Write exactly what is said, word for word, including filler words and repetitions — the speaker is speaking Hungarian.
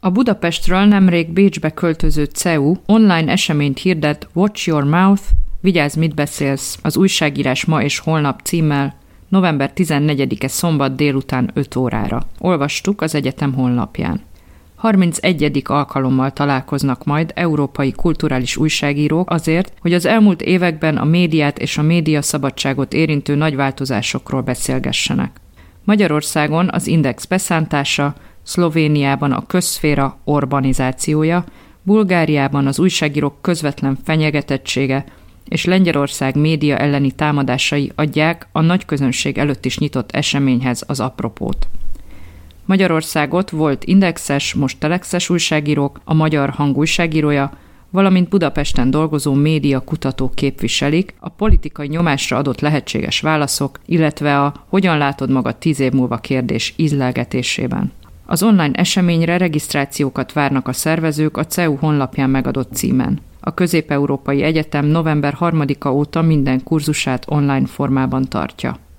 A Budapestről nemrég Bécsbe költöző cé e u online eseményt hirdet Watch Your Mouth, Vigyázz, mit beszélsz, az újságírás ma és holnap címmel november tizennegyedike szombat délután öt órára. Olvastuk az egyetem honlapján. harmincegyedik alkalommal találkoznak majd európai kulturális újságírók azért, hogy az elmúlt években a médiát és a médiaszabadságot érintő nagy változásokról beszélgessenek. Magyarországon az Index beszántása, Szlovéniában a közszféra urbanizációja, Bulgáriában az újságírók közvetlen fenyegetettsége és Lengyelország média elleni támadásai adják a nagy közönség előtt is nyitott eseményhez az apropót. Magyarországot volt indexes, most telexes újságírók, a Magyar Hang újságírója, valamint Budapesten dolgozó média kutatók képviselik a politikai nyomásra adott lehetséges válaszok, illetve a hogyan látod magad tíz év múlva kérdés ízlelgetésében. Az online eseményre regisztrációkat várnak a szervezők a cé e u honlapján megadott címen. A Közép-Európai Egyetem november harmadika óta minden kurzusát online formában tartja.